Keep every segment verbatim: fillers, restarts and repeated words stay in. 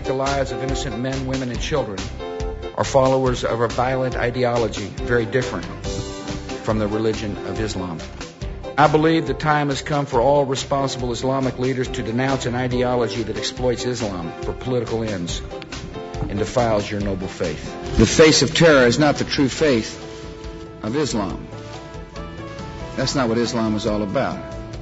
the lives of innocent men, women, and children are followers of a violent ideology very different from the religion of Islam. I believe the time has come for all responsible Islamic leaders to denounce an ideology that exploits Islam for political ends and defiles your noble faith. The face of terror is not the true faith of Islam. That's not what Islam is all about.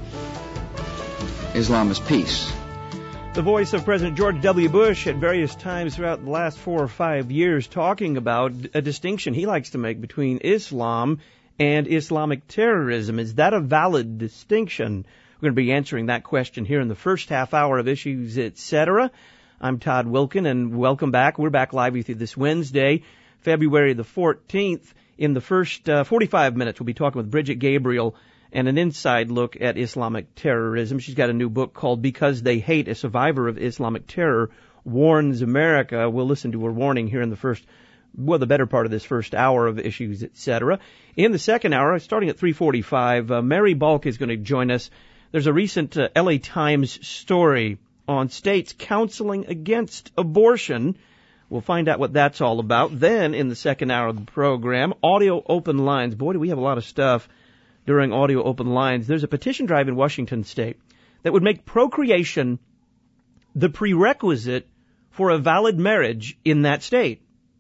Islam is peace. The voice of President George W. Bush at various times throughout the last four or five years talking about a distinction he likes to make between Islam and Islamic terrorism. Is that a valid distinction? We're going to be answering that question here in the first half hour of Issues, et cetera. I'm Todd Wilkin, and welcome back. We're back live with you this Wednesday, February the fourteenth. In the first uh, forty-five minutes, we'll be talking with Bridget Gabriel and an inside look at Islamic terrorism. She's got a new book called Because They Hate, a Survivor of Islamic Terror Warns America. We'll listen to her warning here in the first, well, the better part of this first hour of Issues, et cetera. In the second hour, starting at three forty-five, uh, Mary Balk is going to join us. There's a recent uh, L A Times story on states counseling against abortion. We'll find out what that's all about. Then, in the second hour of the program, Audio Open Lines. Boy, do we have a lot of stuff during Audio Open Lines. There's a petition drive in Washington State that would make procreation the prerequisite for a valid marriage in that state.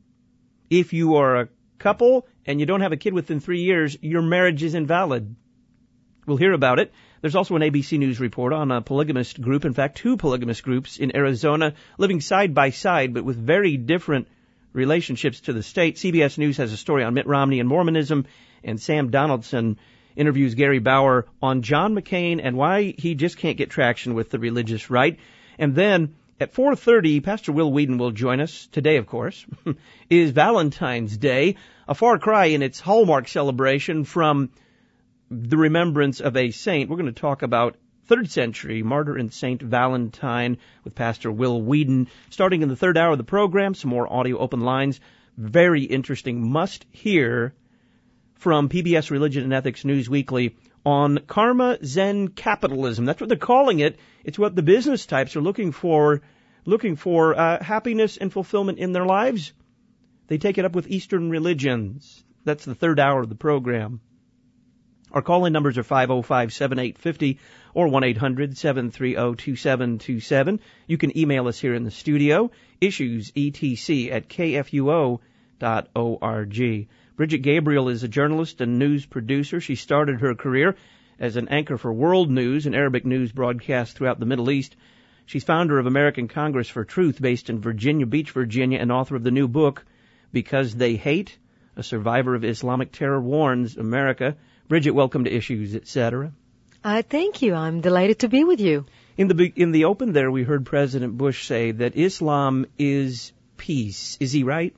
If you are a couple and you don't have a kid within three years, your marriage is invalid. We'll hear about it. There's also an A B C News report on a polygamist group, in fact, two polygamist groups in Arizona living side by side but with very different relationships to the state. C B S News has a story on Mitt Romney and Mormonism, and Sam Donaldson interviews Gary Bauer on John McCain and why he just can't get traction with the religious right. And then at four thirty, Pastor Will Whedon will join us. Today, of course, is Valentine's Day, a far cry in its Hallmark celebration from the remembrance of a saint. We're going to talk about third century martyr and Saint Valentine with Pastor Will Whedon. Starting in the third hour of the program, some more Audio Open Lines. Very interesting must-hear from P B S Religion and Ethics News Weekly on Karma Zen Capitalism. That's what they're calling it. It's what the business types are looking for, looking for uh, happiness and fulfillment in their lives. They take it up with Eastern religions. That's the third hour of the program. Our call-in numbers are five oh five, seven eight five oh or one eight hundred, seven three oh, two seven two seven. You can email us here in the studio, issuesetc at k f u o dot org. Bridget Gabriel is a journalist and news producer. She started her career as an anchor for World News, an Arabic news broadcast throughout the Middle East. She's founder of American Congress for Truth, based in Virginia Beach, Virginia, and author of the new book, Because They Hate, a Survivor of Islamic Terror Warns America. Bridget, welcome to Issues, et cetera. Uh, thank you. I'm delighted to be with you. In the in the open there, we heard President Bush say that Islam is peace. Is he right?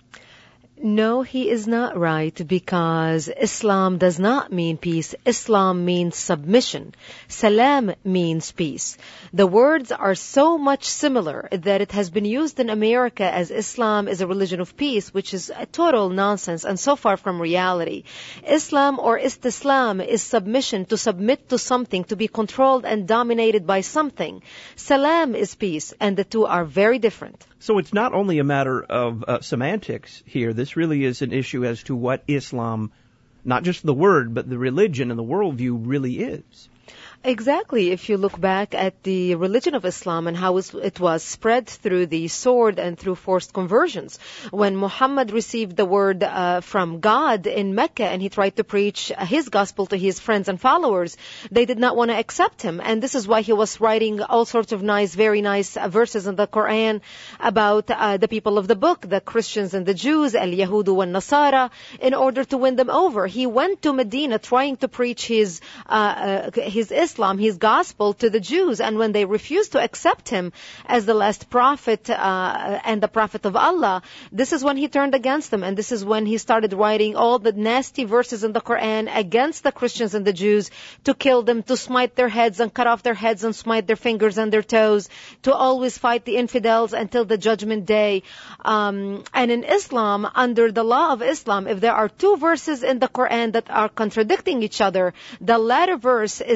No, he is not right, because Islam does not mean peace. Islam means submission. Salam means peace. The words are so much similar that it has been used in America as Islam is a religion of peace, which is a total nonsense and so far from reality. Islam or Istislam is submission, to submit to something, to be controlled and dominated by something. Salam is peace, and the two are very different. So it's not only a matter of uh, semantics here. This really is an issue as to what Islam, not just the word, but the religion and the worldview really is. Exactly. If you look back at the religion of Islam and how it was spread through the sword and through forced conversions. When Muhammad received the word uh, from God in Mecca and he tried to preach his gospel to his friends and followers, they did not want to accept him. And this is why he was writing all sorts of nice, very nice uh, verses in the Quran about uh, the people of the book, the Christians and the Jews, al-Yahudu and Nasara, in order to win them over. He went to Medina trying to preach his uh, uh, his Islam. Islam, his gospel, to the Jews, and when they refused to accept him as the last prophet uh, and the prophet of Allah, this is when he turned against them, and this is when he started writing all the nasty verses in the Quran against the Christians and the Jews, to kill them, to smite their heads and cut off their heads and smite their fingers and their toes, to always fight the infidels until the judgment day. Um, and in Islam, under the law of Islam, if there are two verses in the Quran that are contradicting each other, the latter verse is the verse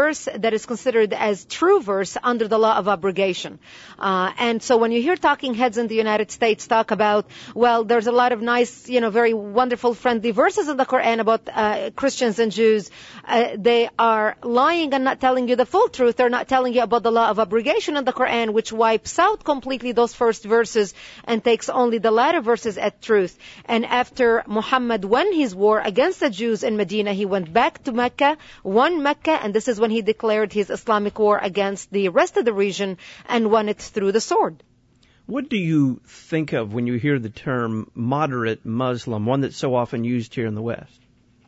verse that is considered as true verse under the law of abrogation. Uh, and so when you hear talking heads in the United States talk about, well, there's a lot of nice, you know, very wonderful, friendly verses in the Quran about uh, Christians and Jews, uh, they are lying and not telling you the full truth. They're not telling you about the law of abrogation in the Quran, which wipes out completely those first verses and takes only the latter verses as truth. And after Muhammad won his war against the Jews in Medina, he went back to Mecca, won Mecca, and this is when he declared his Islamic war against the rest of the region and won it through the sword. What do you think of when you hear the term moderate Muslim, one that's so often used here in the West?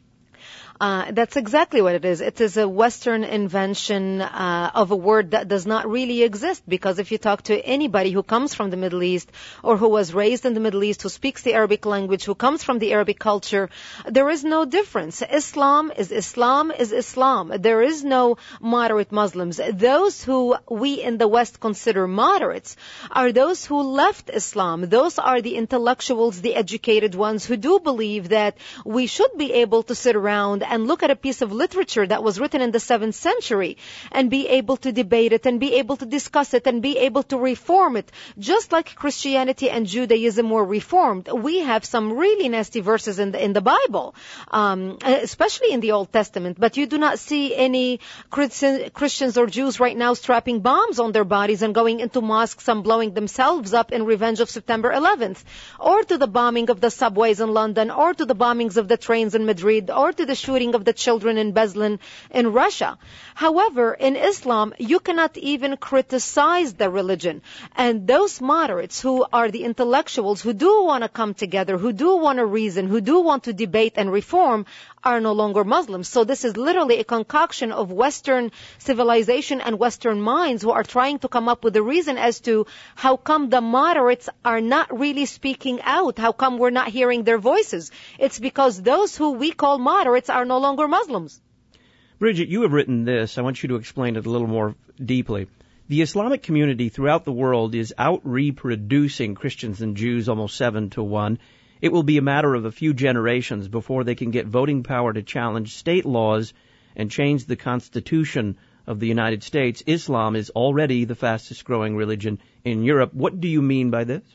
Uh, that's exactly what it is. It is a Western invention uh, of a word that does not really exist, because if you talk to anybody who comes from the Middle East or who was raised in the Middle East, who speaks the Arabic language, who comes from the Arabic culture, there is no difference. Islam is Islam is Islam. There is no moderate Muslims. Those who we in the West consider moderates are those who left Islam. Those are the intellectuals, the educated ones who do believe that we should be able to sit around and look at a piece of literature that was written in the seventh century and be able to debate it and be able to discuss it and be able to reform it. Just like Christianity and Judaism were reformed, we have some really nasty verses in the, in the Bible, um, especially in the Old Testament. But you do not see any Christian, Christians or Jews right now strapping bombs on their bodies and going into mosques and blowing themselves up in revenge of September eleventh, or to the bombing of the subways in London, or to the bombings of the trains in Madrid, or to the shooting of the children in Beslan in Russia. However, in Islam, you cannot even criticize the religion. And those moderates who are the intellectuals who do want to come together, who do want to reason, who do want to debate and reform, are no longer Muslims. So this is literally a concoction of Western civilization and Western minds who are trying to come up with a reason as to how come the moderates are not really speaking out, how come we're not hearing their voices. It's because those who we call moderates are no longer Muslims. Bridget, you have written this. I want you to explain it a little more deeply. The Islamic community throughout the world is out reproducing Christians and Jews almost seven to one. It will be a matter of a few generations before they can get voting power to challenge state laws and change the Constitution of the United States. Islam is already the fastest growing religion in Europe. What do you mean by this?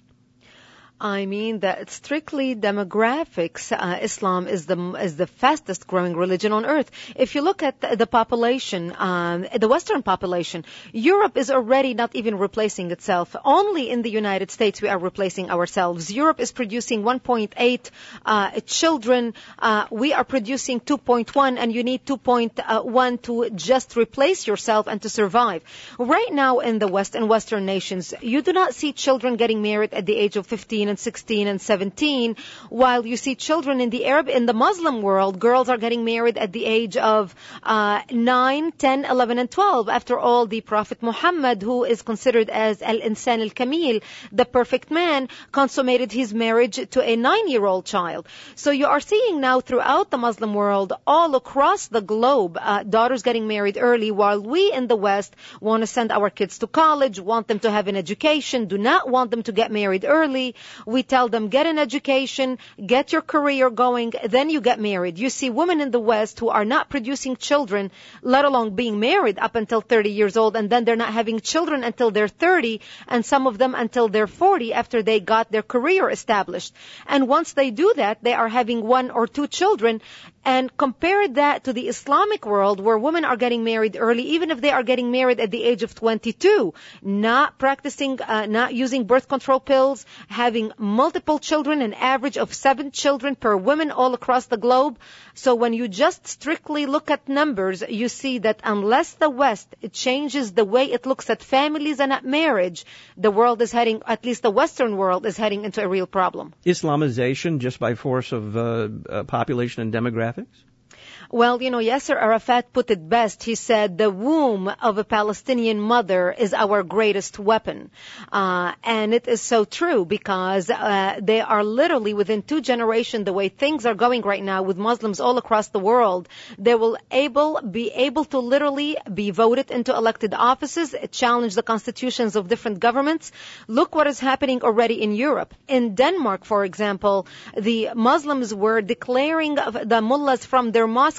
I mean that strictly demographics, uh, Islam is the is the fastest growing religion on earth. If you look at the, the population, um, the Western population, Europe is already not even replacing itself. Only in the United States we are replacing ourselves. Europe is producing one point eight uh, children. Uh, we are producing two point one, and you need two point one to just replace yourself and to survive. Right now in the West, in Western nations, you do not see children getting married at the age of fifteen and sixteen and seventeen, while you see children in the Arab, in the Muslim world, girls are getting married at the age of uh, nine, ten, eleven, and twelve. After all, the Prophet Muhammad, who is considered as Al-Insan Al-Kamil, the perfect man, consummated his marriage to a nine-year-old child. So you are seeing now throughout the Muslim world, all across the globe, uh, daughters getting married early, while we in the West want to send our kids to college, want them to have an education, do not want them to get married early. We tell them, get an education, get your career going, then you get married. You see women in the West who are not producing children, let alone being married up until thirty years old, and then they're not having children until they're thirty, and some of them until they're forty after they got their career established. And once they do that, they are having one or two children. And compare that to the Islamic world, where women are getting married early, even if they are getting married at the age of twenty-two, not practicing, uh, not using birth control pills, having multiple children, an average of seven children per woman all across the globe. So when you just strictly look at numbers, you see that unless the West changes the way it looks at families and at marriage, the world is heading, at least the Western world, is heading into a real problem. Islamization just by force of uh, uh, population and demographics? Well, you know, Yasser Arafat put it best. He said, the womb of a Palestinian mother is our greatest weapon. Uh, and it is so true, because uh, they are literally within two generations, the way things are going right now with Muslims all across the world, they will able be able to literally be voted into elected offices, challenge the constitutions of different governments. Look what is happening already in Europe. In Denmark, for example, the Muslims were declaring the mullahs from their mosques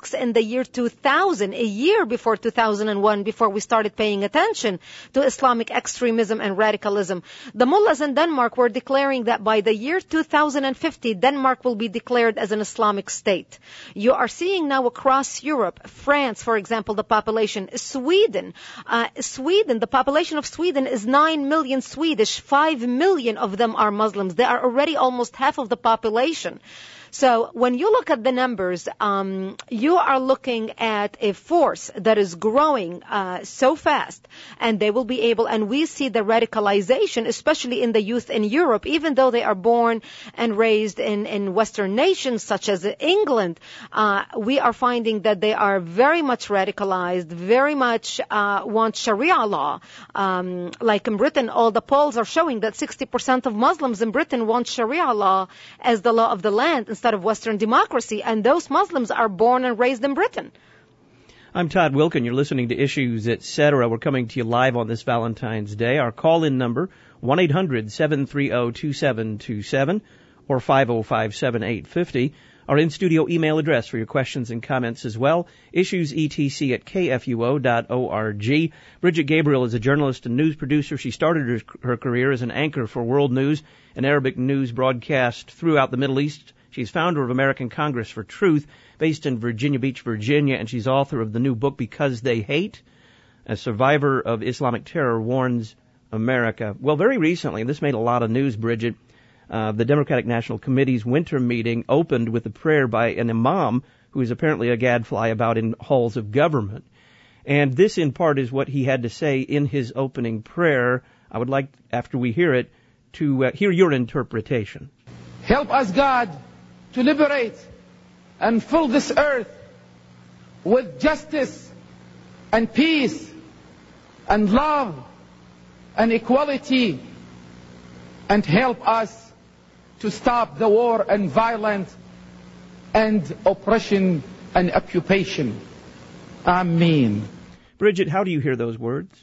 mosques in the year two thousand, a year before two thousand one, before we started paying attention to Islamic extremism and radicalism. The mullahs in Denmark were declaring that by the year two thousand fifty, Denmark will be declared as an Islamic state. You are seeing now across Europe, France, for example, the population, Sweden, uh, Sweden, the population of Sweden is nine million Swedish, five million of them are Muslims. They are already almost half of the population. So when you look at the numbers, um, you are looking at a force that is growing uh, so fast, and they will be able, and we see the radicalization, especially in the youth in Europe, even though they are born and raised in, in Western nations such as England, uh, we are finding that they are very much radicalized, very much uh, want Sharia law. Um, like in Britain, all the polls are showing that sixty percent of Muslims in Britain want Sharia law as the law of the land instead of Western democracy, and those Muslims are born and raised in Britain. I'm Todd Wilken. You're listening to Issues, et cetera. We're coming to you live on this Valentine's Day. Our call-in number, one eight hundred seven three zero two seven two seven or five oh five seven eight five oh. Our in-studio email address for your questions and comments as well, issuesetc at k f u o dot org. Bridget Gabriel is a journalist and news producer. She started her, her career as an anchor for World News, an Arabic news broadcast throughout the Middle East. She's founder of American Congress for Truth, based in Virginia Beach, Virginia, and she's author of the new book, Because They Hate. A survivor of Islamic terror warns America. Well, very recently, and this made a lot of news, Bridget, uh, the Democratic National Committee's winter meeting opened with a prayer by an imam who is apparently a gadfly about in halls of government. And this, in part, is what he had to say in his opening prayer. I would like, after we hear it, to uh, hear your interpretation. Help us, God, to liberate and fill this earth with justice and peace and love and equality, and help us to stop the war and violence and oppression and occupation. Amen. Bridget, how do you hear those words?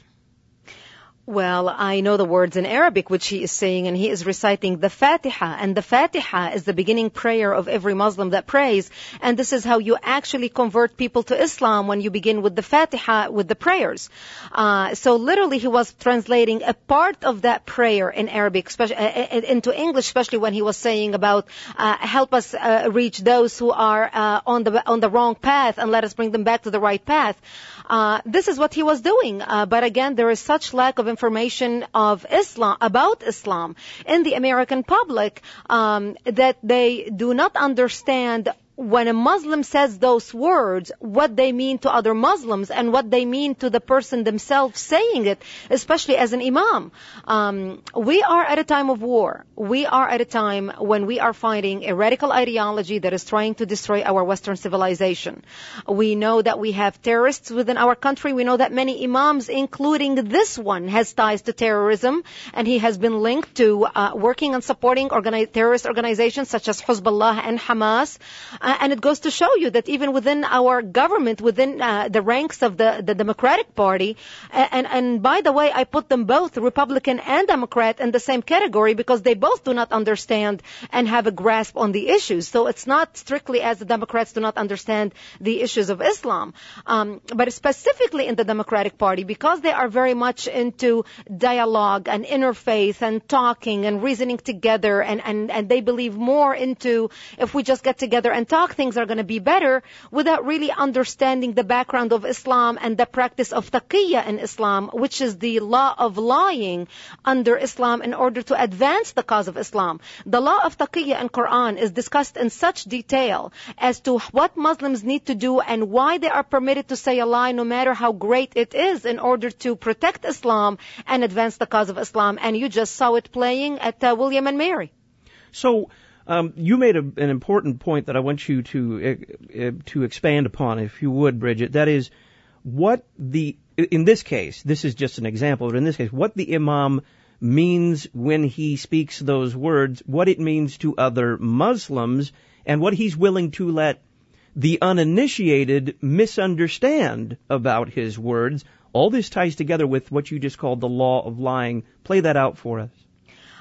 Well, I know the words in Arabic, which he is saying, and he is reciting the Fatiha. And the Fatiha is the beginning prayer of every Muslim that prays. And this is how you actually convert people to Islam, when you begin with the Fatiha, with the prayers. Uh, so literally he was translating a part of that prayer in Arabic, especially, uh, into English, especially when he was saying about, uh, help us uh, reach those who are uh, on the on the wrong path, and let us bring them back to the right path. Uh, this is what he was doing. Uh, but again, there is such lack of information of Islam, about Islam in the American public, um, that they do not understand when a Muslim says those words, what they mean to other Muslims and what they mean to the person themselves saying it, especially as an imam. Um, we are at a time of war. We are at a time when we are fighting a radical ideology that is trying to destroy our Western civilization. We know that we have terrorists within our country. We know that many imams, including this one, has ties to terrorism, and he has been linked to uh, working and supporting organi- terrorist organizations such as Hezbollah and Hamas. Uh, and it goes to show you that even within our government, within uh, the ranks of the, the Democratic Party, and, and by the way, I put them both, Republican and Democrat, in the same category because they both do not understand and have a grasp on the issues. So it's not strictly as the Democrats do not understand the issues of Islam. Um, but specifically in the Democratic Party, because they are very much into dialogue and interfaith and talking and reasoning together, and, and, and they believe more into if we just get together and talk, things are going to be better, without really understanding the background of Islam and the practice of taqiyya in Islam, which is the law of lying under Islam in order to advance the cause of Islam. The law of taqiyya in Quran is discussed in such detail as to what Muslims need to do and why they are permitted to say a lie no matter how great it is in order to protect Islam and advance the cause of Islam. And you just saw it playing at uh, William and Mary. So, Um, you made a, an important point that I want you to uh, uh, to expand upon, if you would, Bridget. That is, what the in this case, this is just an example, but in this case, what the imam means when he speaks those words, what it means to other Muslims, and what he's willing to let the uninitiated misunderstand about his words. All this ties together with what you just called the law of lying. Play that out for us.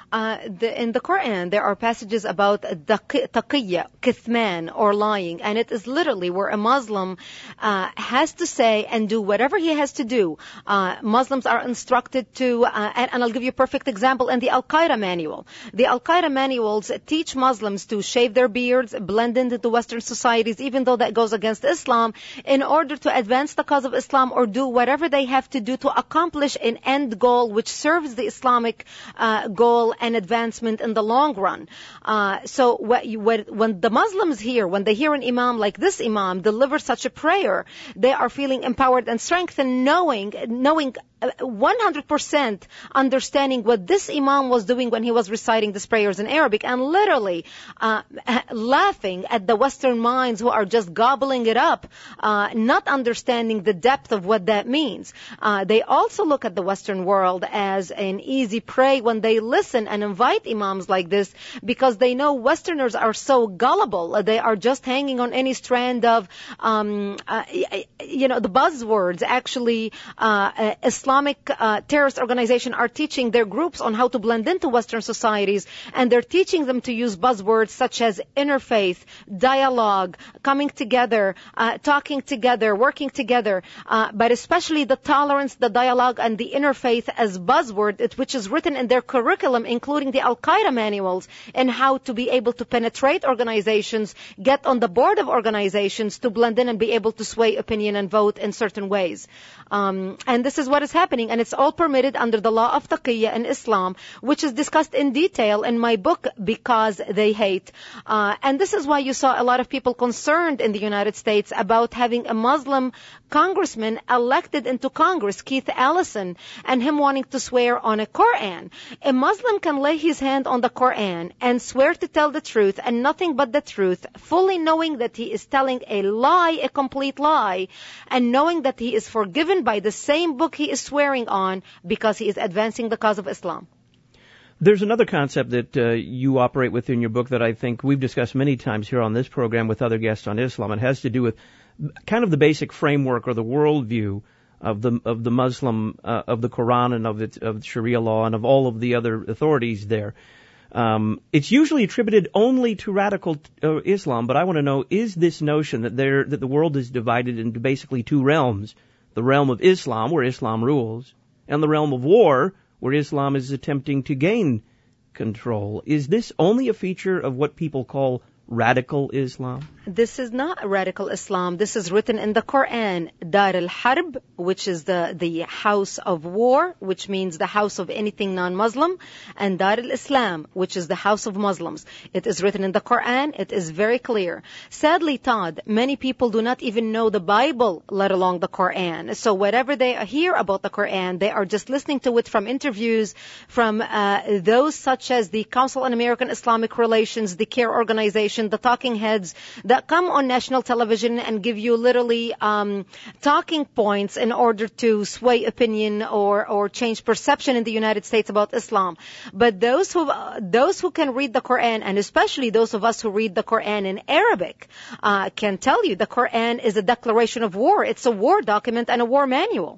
Uh, the, in the Quran, there are passages about taqiyya, kithman, or lying, and it is literally where a Muslim uh, has to say and do whatever he has to do. Uh, Muslims are instructed to, uh, and, and I'll give you a perfect example in the Al-Qaeda manual. The Al-Qaeda manuals teach Muslims to shave their beards, blend into the Western societies, even though that goes against Islam, in order to advance the cause of Islam or do whatever they have to do to accomplish an end goal which serves the Islamic uh, goal and advancement in the long run. Uh, so what you, when, when the Muslims hear, when they hear an imam like this imam deliver such a prayer, they are feeling empowered and strengthened, knowing, knowing one hundred percent understanding what this imam was doing when he was reciting these prayers in Arabic, and literally uh, laughing at the Western minds who are just gobbling it up, uh, not understanding the depth of what that means. Uh, they also look at the Western world as an easy prey when they listen and invite imams like this, because they know Westerners are so gullible. They are just hanging on any strand of, um, uh, you know, the buzzwords. Actually, uh, Islam Islamic uh, terrorist organizations are teaching their groups on how to blend into Western societies, and they're teaching them to use buzzwords such as interfaith, dialogue, coming together, uh, talking together, working together, uh, but especially the tolerance, the dialogue, and the interfaith as buzzword, which is written in their curriculum, including the Al-Qaeda manuals, and how to be able to penetrate organizations, get on the board of organizations, to blend in and be able to sway opinion and vote in certain ways. Um, and this is what is happening, and it's all permitted under the law of taqiyya in Islam, which is discussed in detail in my book, Because They Hate. Uh, and this is why you saw a lot of people concerned in the United States about having a Muslim congressman elected into Congress, Keith Ellison, and him wanting to swear on a Quran. A Muslim can lay his hand on the Quran and swear to tell the truth and nothing but the truth, fully knowing that he is telling a lie, a complete lie, and knowing that he is forgiven by the same book he is swearing on, because he is advancing the cause of Islam. There's another concept that uh, you operate with in your book that I think we've discussed many times here on this program with other guests on Islam. It has to do with kind of the basic framework or the worldview of the of the Muslim, uh, of the Quran and of its of Sharia law and of all of the other authorities there. Um, it's usually attributed only to radical uh, Islam, but I want to know, is this notion that there that the world is divided into basically two realms? The realm of Islam, where Islam rules, and the realm of war, where Islam is attempting to gain control. Is this only a feature of what people call radical Islam? This is not radical Islam. This is written in the Quran. Dar al-Harb, which is the, the house of war, which means the house of anything non-Muslim, and Dar al-Islam, which is the house of Muslims. It is written in the Quran. It is very clear. Sadly, Todd, many people do not even know the Bible, let alone the Quran. So whatever they hear about the Quran, they are just listening to it from interviews from uh, those such as the Council on American Islamic Relations, the CARE organization, the talking heads that come on national television and give you literally um, talking points in order to sway opinion or or change perception in the United States about Islam. But those who uh, those who can read the Quran, and especially those of us who read the Quran in Arabic, uh, can tell you the Quran is a declaration of war. It's a war document and a war manual.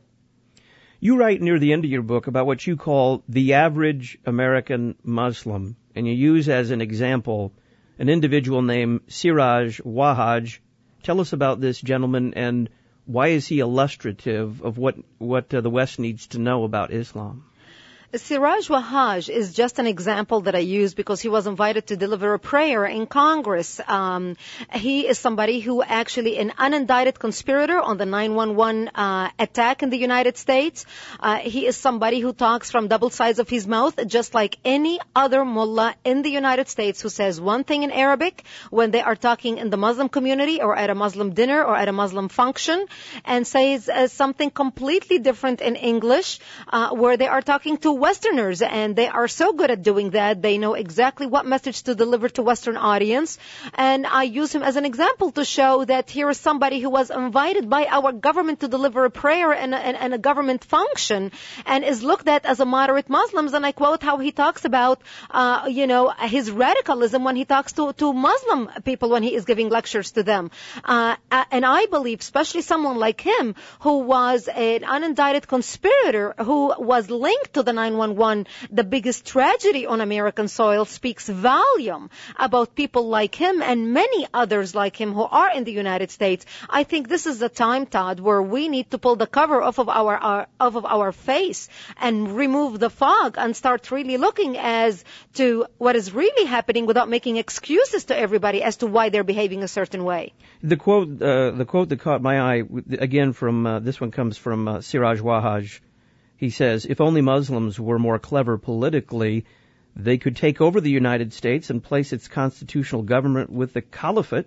You write near the end of your book about what you call the average American Muslim, and you use as an example an individual named Siraj Wahhaj. Tell us about this gentleman, and why is he illustrative of what, what uh, the West needs to know about Islam? Siraj Wahhaj is just an example that I use because he was invited to deliver a prayer in Congress. Um, he is somebody who actually an unindicted conspirator on the nine one one uh, attack in the United States. Uh, he is somebody who talks from double sides of his mouth, just like any other mullah in the United States who says one thing in Arabic when they are talking in the Muslim community or at a Muslim dinner or at a Muslim function, and says uh, something completely different in English uh, where they are talking to Westerners, and they are so good at doing that. They know exactly what message to deliver to Western audience. And I use him as an example to show that here is somebody who was invited by our government to deliver a prayer and a, and, and a government function, and is looked at as a moderate Muslim. And I quote how he talks about, uh, you know, his radicalism when he talks to, to Muslim people when he is giving lectures to them. Uh, and I believe, especially someone like him, who was an unindicted conspirator who was linked to the nine nine one one, the biggest tragedy on American soil, speaks volume about people like him and many others like him who are in the United States. I think this is the time, Todd, where we need to pull the cover off of our, our off of our face and remove the fog and start really looking as to what is really happening without making excuses to everybody as to why they're behaving a certain way. The quote, uh, the quote that caught my eye, again from uh, this one comes from uh, Siraj Wahhaj. He says, "If only Muslims were more clever politically, they could take over the United States and place its constitutional government with the caliphate.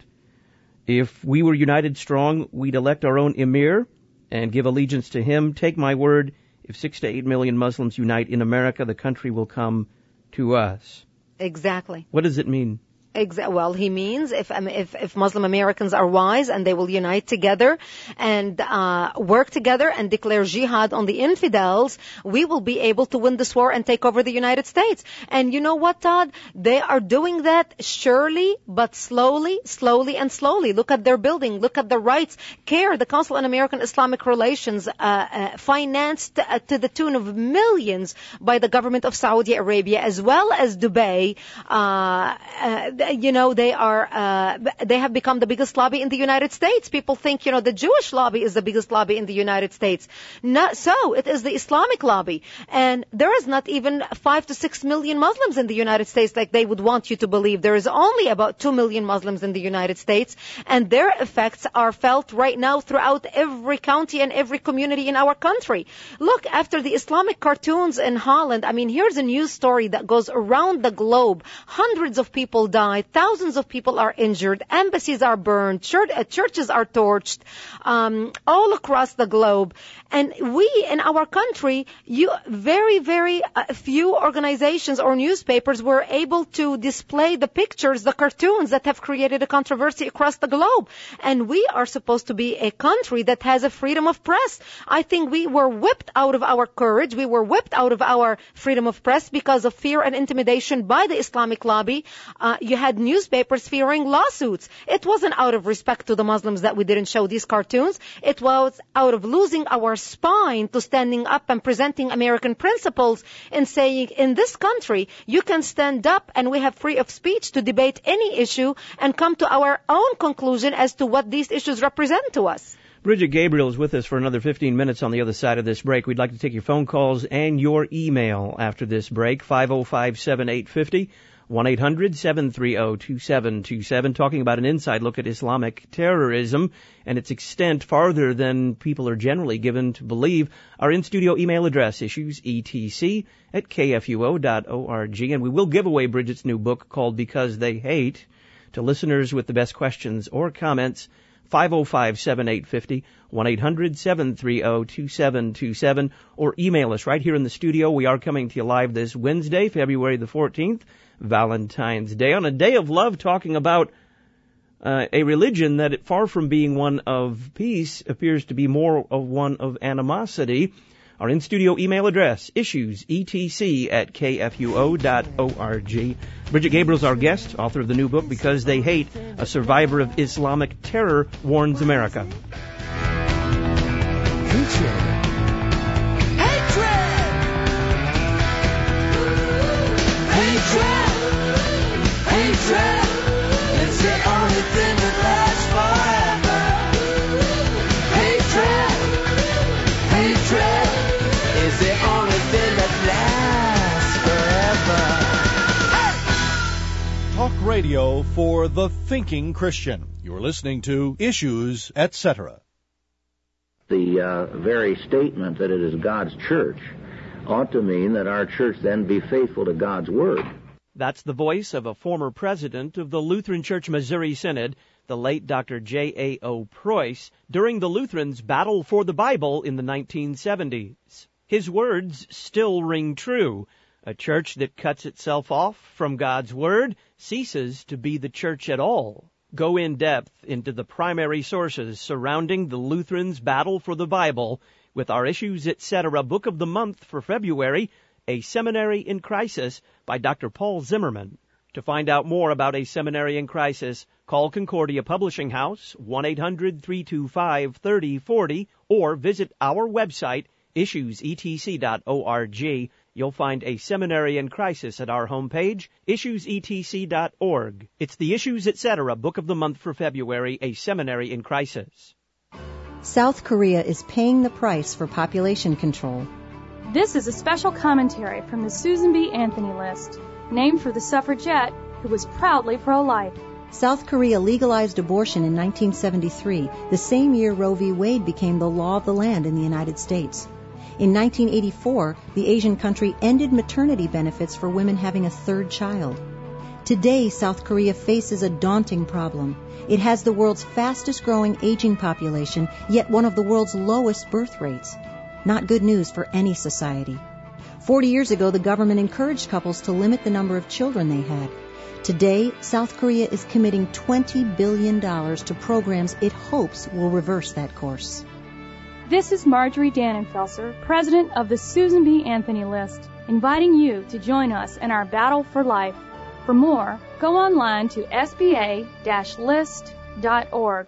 If we were united strong, we'd elect our own emir and give allegiance to him. Take my word, if six to eight million Muslims unite in America, the country will come to us." Exactly. What does it mean? Exa- well, he means if, um, if if Muslim Americans are wise and they will unite together and uh, work together and declare jihad on the infidels, we will be able to win this war and take over the United States. And you know what, Todd? They are doing that surely, but slowly, slowly, and slowly. Look at their building. Look at the rights. CARE, the Council on American Islamic Relations, uh, uh, financed uh, to the tune of millions by the government of Saudi Arabia as well as Dubai. Uh, uh, You know, they are, uh, they have become the biggest lobby in the United States. People think, you know, the Jewish lobby is the biggest lobby in the United States. Not so. It is the Islamic lobby. And there is not even five to six million Muslims in the United States like they would want you to believe. There is only about two million Muslims in the United States. And their effects are felt right now throughout every county and every community in our country. Look, after the Islamic cartoons in Holland, I mean, here's a news story that goes around the globe. Hundreds of people died. Thousands of people are injured. Embassies are burned. Church, uh, churches are torched um, all across the globe. And we, in our country, you very, very uh, few organizations or newspapers were able to display the pictures, the cartoons that have created a controversy across the globe. And we are supposed to be a country that has a freedom of press. I think we were whipped out of our courage. We were whipped out of our freedom of press because of fear and intimidation by the Islamic lobby. Uh, you had newspapers fearing lawsuits. It wasn't out of respect to the Muslims that we didn't show these cartoons. It was out of losing our spine to standing up and presenting American principles and saying, in this country, you can stand up and we have free of speech to debate any issue and come to our own conclusion as to what these issues represent to us. Bridget Gabriel is with us for another fifteen minutes on the other side of this break. We'd like to take your phone calls and your email after this break, five oh five, seven eight five oh. one eight hundred, seven three zero, two seven two seven, talking about an inside look at Islamic terrorism and its extent farther than people are generally given to believe. Our in-studio email address, issues E T C at K F U O dot org, and we will give away Bridget's new book called Because They Hate to listeners with the best questions or comments. five oh five, seven eight five oh, one eight hundred, seven three zero, two seven two seven, or email us right here in the studio. We are coming to you live this Wednesday, February the fourteenth, Valentine's Day, on a day of love, talking about uh, a religion that, far from being one of peace, appears to be more of one of animosity. Our in-studio email address, issues E T C at K F U O dot org. Bridget Gabriel's our guest, author of the new book, Because They Hate, a survivor of Islamic terror warns America. Hatred. Hatred. Hatred. Hatred. It's the only thing that lasts forever. Hatred. Hatred is the only thing that lasts forever. Talk radio for the thinking Christian. You're listening to Issues, et cetera. The uh, very statement that it is God's church ought to mean that our church then be faithful to God's word. That's the voice of a former president of the Lutheran Church Missouri Synod, the late Doctor J A O Preuss, during the Lutherans' battle for the Bible in the nineteen seventies. His words still ring true. A church that cuts itself off from God's word ceases to be the church at all. Go in depth into the primary sources surrounding the Lutherans' battle for the Bible with our Issues, et cetera. Book of the Month for February, A Seminary in Crisis by Doctor Paul Zimmerman. To find out more about A Seminary in Crisis, call Concordia Publishing House, one eight hundred, three two five, three oh four oh, or visit our website, issues e t c dot org. You'll find a seminary in crisis at our homepage, issues e t c dot org. It's the Issues Etc. Book of the Month for February, A Seminary in Crisis. South Korea is paying the price for population control. This is a special commentary from the Susan B. Anthony list, named for the suffragette who was proudly pro-life. South Korea legalized abortion in nineteen seventy-three, the same year Roe v. Wade became the law of the land in the United States. In nineteen eighty-four, the Asian country ended maternity benefits for women having a third child. Today, South Korea faces a daunting problem. It has the world's fastest-growing aging population, yet one of the world's lowest birth rates. Not good news for any society. Forty years ago, the government encouraged couples to limit the number of children they had. Today, South Korea is committing twenty billion dollars to programs it hopes will reverse that course. This is Marjorie Dannenfelser, president of the Susan B. Anthony List, inviting you to join us in our battle for life. For more, go online to s b a dash list dot org.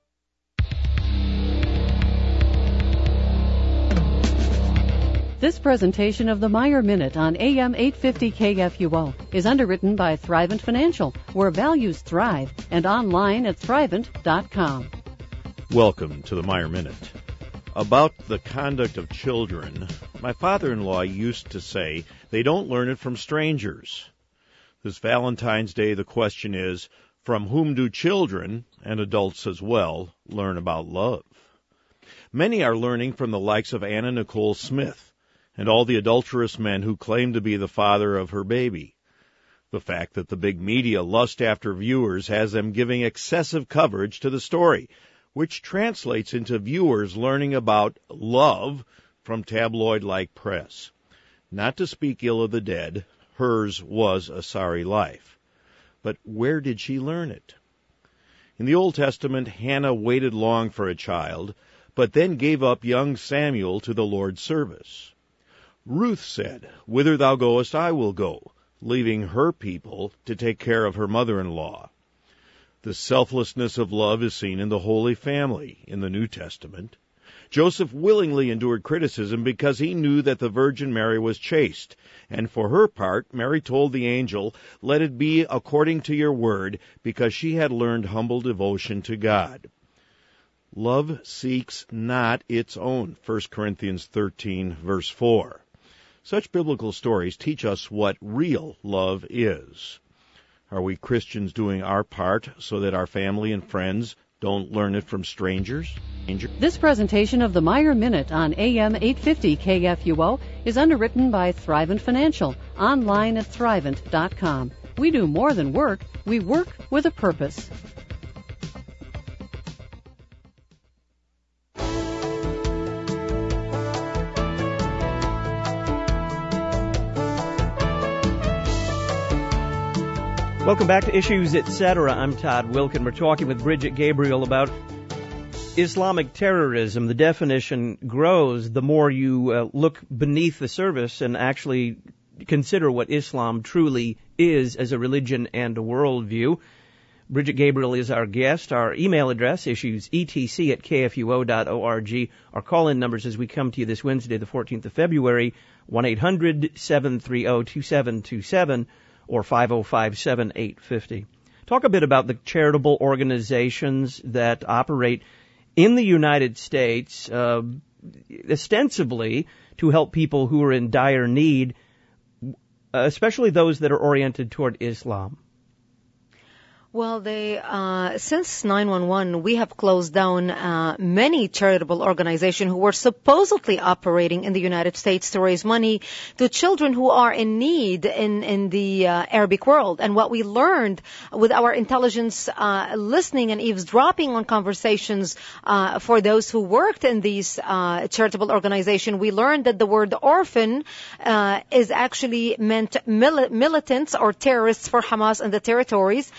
This presentation of the Meyer Minute on A M eight fifty K F U O is underwritten by Thrivent Financial, where values thrive, and online at thrivent dot com. Welcome to the Meyer Minute. About the conduct of children, my father-in-law used to say they don't learn it from strangers. This Valentine's Day, the question is, from whom do children, and adults as well, learn about love? Many are learning from the likes of Anna Nicole Smith and all the adulterous men who claim to be the father of her baby. The fact that the big media lust after viewers has them giving excessive coverage to the story, which translates into viewers learning about love from tabloid-like press. Not to speak ill of the dead, hers was a sorry life. But where did she learn it? In the Old Testament, Hannah waited long for a child, but then gave up young Samuel to the Lord's service. Ruth said, "Whither thou goest, I will go," leaving her people to take care of her mother-in-law. The selflessness of love is seen in the Holy Family in the New Testament. Joseph willingly endured criticism because he knew that the Virgin Mary was chaste, and for her part, Mary told the angel, "Let it be according to your word," because she had learned humble devotion to God. Love seeks not its own, First Corinthians thirteen, verse four. Such biblical stories teach us what real love is. Are we Christians doing our part so that our family and friends don't learn it from strangers? This presentation of the Meyer Minute on A M eight fifty K F U O is underwritten by Thrivent Financial, online at thrivent dot com. We do more than work, we work with a purpose. Welcome back to Issues Etc. I'm Todd Wilkin. We're talking with Bridget Gabriel about Islamic terrorism. The definition grows the more you uh, look beneath the surface and actually consider what Islam truly is as a religion and a worldview. Bridget Gabriel is our guest. Our email address, issues etc at k f u o dot org. Our call-in numbers as we come to you this Wednesday, the fourteenth of February, one eight hundred seven three zero two seven two seven. Or five oh five, seven eight five oh. Talk a bit about the charitable organizations that operate in the United States, uh, ostensibly to help people who are in dire need, especially those that are oriented toward Islam. Well, they, uh, since nine one one, we have closed down uh, many charitable organizations who were supposedly operating in the United States to raise money to children who are in need in, in the uh, Arabic world. And what we learned with our intelligence uh, listening and eavesdropping on conversations uh, for those who worked in these uh, charitable organizations, we learned that the word orphan uh, is actually meant mil- militants or terrorists for Hamas in the territories, and the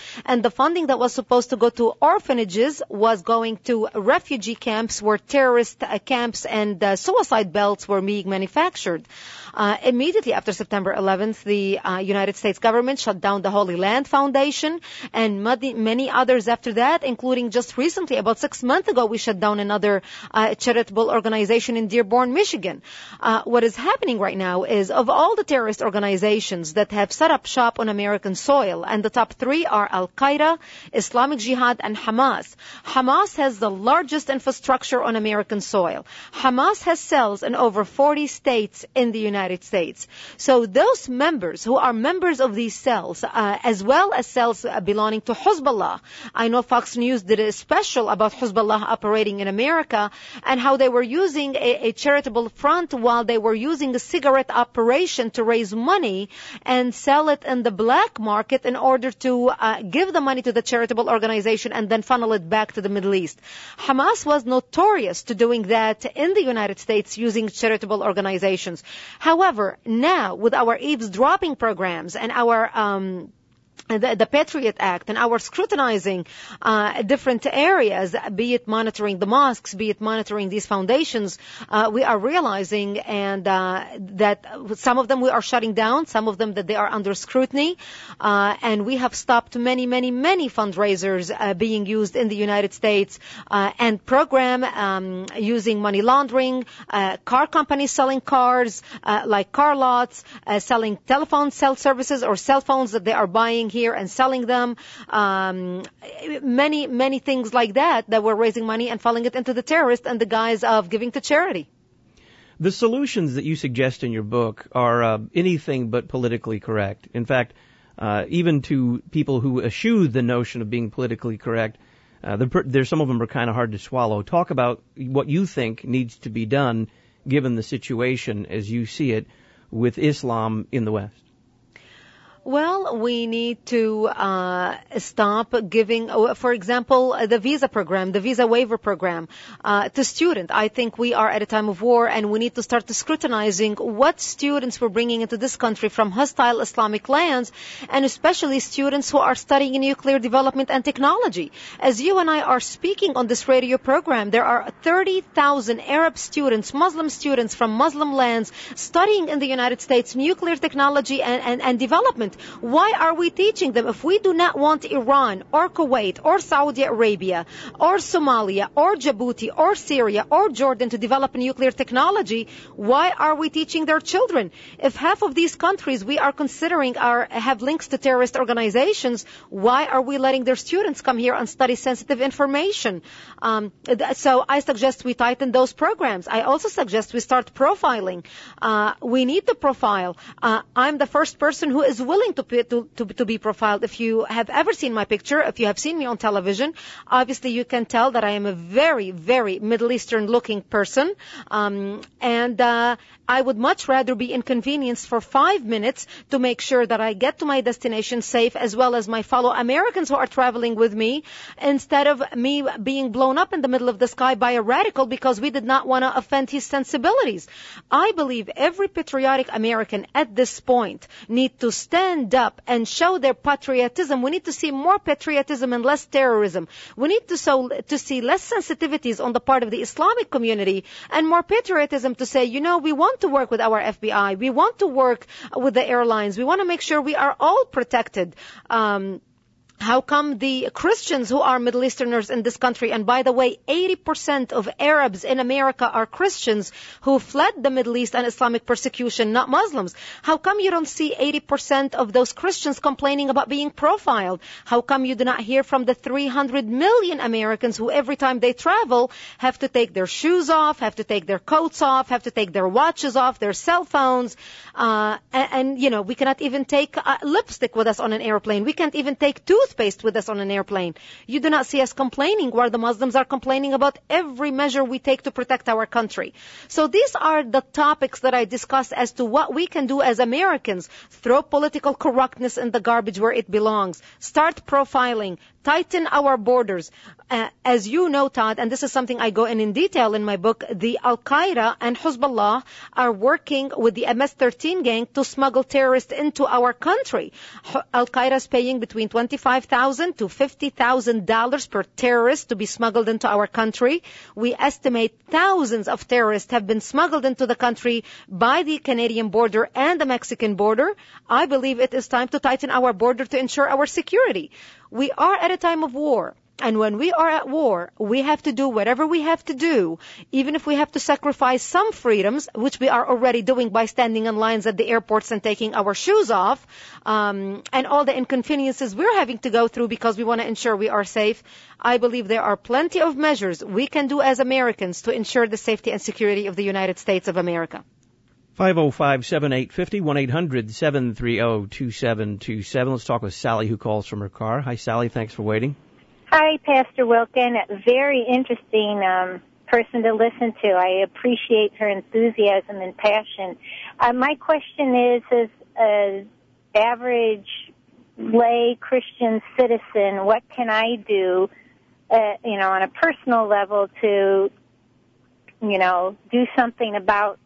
the funding that was supposed to go to orphanages was going to refugee camps where terrorist uh, camps and uh, suicide belts were being manufactured. Uh, immediately after September eleventh, the uh, United States government shut down the Holy Land Foundation and many, many others after that, including just recently, about six months ago, we shut down another uh, charitable organization in Dearborn, Michigan. Uh, what is happening right now is, of all the terrorist organizations that have set up shop on American soil, and the top three are Al-Qaeda, Islamic Jihad, and Hamas. Hamas has the largest infrastructure on American soil. Hamas has cells in over forty states in the United States. So those members who are members of these cells, uh, as well as cells uh, belonging to Hezbollah, I know Fox News did a special about Hezbollah operating in America and how they were using a, a charitable front while they were using a cigarette operation to raise money and sell it in the black market in order to uh, give the money to the charitable organization and then funnel it back to the Middle East. Hamas was notorious to doing that in the United States using charitable organizations. However, now with our eavesdropping programs and our um The, the Patriot Act and our scrutinizing uh, different areas, be it monitoring the mosques, be it monitoring these foundations, uh, we are realizing and uh, that some of them we are shutting down, some of them that they are under scrutiny, uh, and we have stopped many, many, many fundraisers uh, being used in the United States uh, and program um, using money laundering, uh, car companies selling cars uh, like car lots, uh, selling telephone cell services or cell phones that they are buying here and selling them, um, many, many things like that, that we're raising money and funneling it into the terrorists and the guise of giving to charity. The solutions that you suggest in your book are uh, anything but politically correct. In fact, uh, even to people who eschew the notion of being politically correct, uh, there's some of them are kind of hard to swallow. Talk about what you think needs to be done given the situation as you see it with Islam in the West. Well, we need to uh, stop giving, for example, the visa program, the visa waiver program uh, to students. I think we are at a time of war and we need to start scrutinizing what students we're bringing into this country from hostile Islamic lands, and especially students who are studying nuclear development and technology. As you and I are speaking on this radio program, there are thirty thousand Arab students, Muslim students from Muslim lands studying in the United States nuclear technology and, and, and development. Why are we teaching them? If we do not want Iran or Kuwait or Saudi Arabia or Somalia or Djibouti or Syria or Jordan to develop nuclear technology, why are we teaching their children? If half of these countries we are considering are have links to terrorist organizations, why are we letting their students come here and study sensitive information? Um, so I suggest we tighten those programs. I also suggest we start profiling. Uh, we need to profile. Uh, I'm the first person who is willing To, to, to, to be profiled. If you have ever seen my picture, if you have seen me on television, obviously you can tell that I am a very, very Middle Eastern looking person. Um, and uh, I would much rather be inconvenienced for five minutes to make sure that I get to my destination safe, as well as my fellow Americans who are traveling with me, instead of me being blown up in the middle of the sky by a radical because we did not want to offend his sensibilities. I believe every patriotic American at this point need to stand up and show their patriotism. We need to see more patriotism and less terrorism. We need to, so, to see less sensitivities on the part of the Islamic community and more patriotism to say, you know, we want to work with our F B I. We want to work with the airlines. We want to make sure we are all protected. Um, How come the Christians who are Middle Easterners in this country, and by the way, eighty percent of Arabs in America are Christians who fled the Middle East and Islamic persecution, not Muslims? How come you don't see eighty percent of those Christians complaining about being profiled? How come you do not hear from the three hundred million Americans who every time they travel have to take their shoes off, have to take their coats off, have to take their watches off, their cell phones, uh, and, and, you know, we cannot even take uh, lipstick with us on an airplane. We can't even take tooth toothpaste with us on an airplane. You do not see us complaining, where the Muslims are complaining about every measure we take to protect our country. So these are the topics that I discuss as to what we can do as Americans. Throw political correctness in the garbage where it belongs. Start profiling. tighten our borders. Uh, as you know, Todd, and this is something I go in in detail in my book, the Al-Qaeda and Hezbollah are working with the M S thirteen gang to smuggle terrorists into our country. Al-Qaeda is paying between twenty-five thousand to fifty thousand dollars per terrorist to be smuggled into our country. We estimate thousands of terrorists have been smuggled into the country by the Canadian border and the Mexican border. I believe it is time to tighten our border to ensure our security. We are at a time of war. And when we are at war, we have to do whatever we have to do, even if we have to sacrifice some freedoms, which we are already doing by standing in lines at the airports and taking our shoes off, um, and all the inconveniences we're having to go through because we want to ensure we are safe. I believe there are plenty of measures we can do as Americans to ensure the safety and security of the United States of America. five oh five, seven eight five oh, one eight hundred, seven three zero, two seven two seven. Let's talk with Sally, who calls from her car. Hi, Sally. Thanks for waiting. Hi, Pastor Wilken. Very interesting um, person to listen to. I appreciate her enthusiasm and passion. Uh, my question is, as an average lay Christian citizen, what can I do, uh, you know, on a personal level to, you know, do something about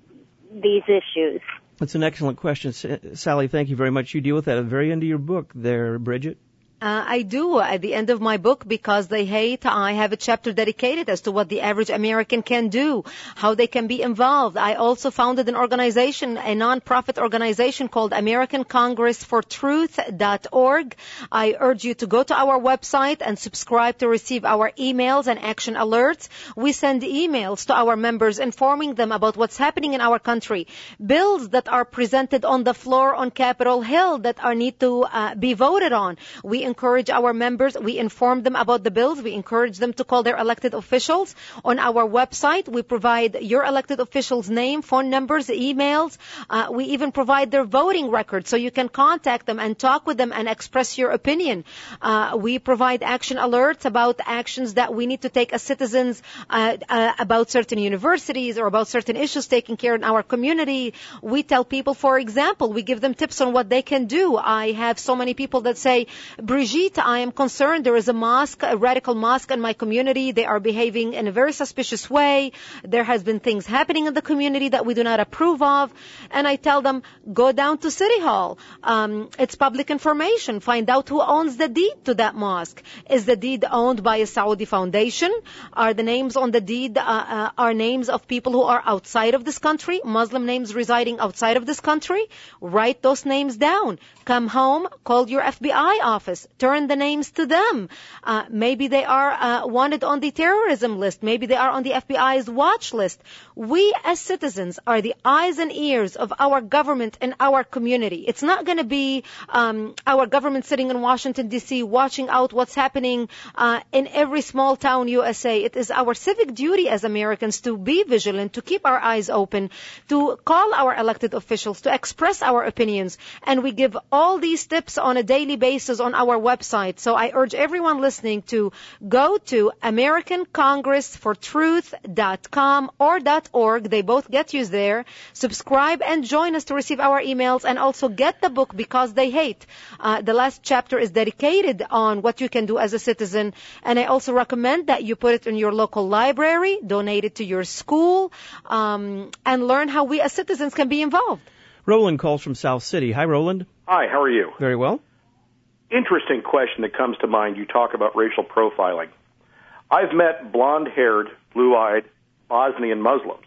these issues? That's an excellent question, Sally. Thank you very much. You deal with that at the very end of your book there, Bridget. Uh, I do at the end of my book, Because They Hate. I have a chapter dedicated as to what the average American can do, how they can be involved. I also founded an organization, a non-profit organization called American Congress for Truth dot org. I urge you to go to our website and subscribe to receive our emails and action alerts. We send emails to our members informing them about what's happening in our country, bills that are presented on the floor on Capitol Hill that are need to uh, be voted on. We encourage our members, we inform them about the bills, we encourage them to call their elected officials. On our website, we provide your elected officials' name, phone numbers, emails. Uh, we even provide their voting records so you can contact them and talk with them and express your opinion. Uh, we provide action alerts about actions that we need to take as citizens uh, uh, about certain universities or about certain issues taking care in our community. We tell people, for example, we give them tips on what they can do. I have so many people that say, Brigitte, I am concerned there is a mosque, a radical mosque in my community. They are behaving in a very suspicious way. There has been things happening in the community that we do not approve of. And I tell them, go down to City Hall. Um, it's public information. Find out who owns the deed to that mosque. Is the deed owned by a Saudi foundation? Are the names on the deed uh, uh, are names of people who are outside of this country, Muslim names residing outside of this country? Write those names down. Come home, call your F B I office. Turn the names to them. Uh, maybe they are uh, wanted on the terrorism list. Maybe they are on the F B I's watch list. We as citizens are the eyes and ears of our government and our community. It's not going to be um, our government sitting in Washington, D C watching out what's happening uh, in every small town U S A. It is our civic duty as Americans to be vigilant, to keep our eyes open, to call our elected officials, to express our opinions. And we give all these tips on a daily basis on our website. So I urge everyone listening to go to American Congress for Truth dot com or .org. They both get you there. Subscribe and join us to receive our emails, and also get the book Because They Hate. Uh, the last chapter is dedicated on what you can do as a citizen, and I also recommend that you put it in your local library, donate it to your school, um, and learn how we as citizens can be involved. Roland calls from South City. Hi, Roland. Hi, how are you? Very well. Interesting question that comes to mind. You talk about racial profiling. I've met blonde-haired, blue-eyed Bosnian Muslims.